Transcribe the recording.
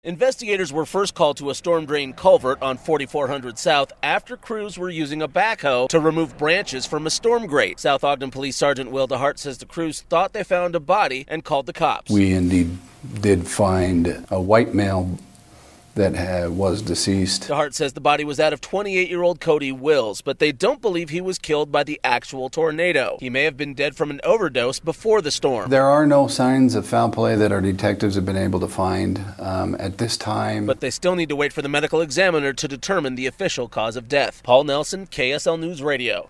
Investigators were first called to a storm drain culvert on 4400 South after crews were using a backhoe to remove branches from a storm grate. South Ogden Police Sergeant Will DeHart says the crews thought they found a body and called the cops. We indeed did find a white male that was deceased. DeHart says the body was that of 28-year-old Cody Wills, but they don't believe he was killed by the actual tornado. He may have been dead from an overdose before the storm. There are no signs of foul play that our detectives have been able to find at this time. But they still need to wait for the medical examiner to determine the official cause of death. Paul Nelson, KSL News Radio.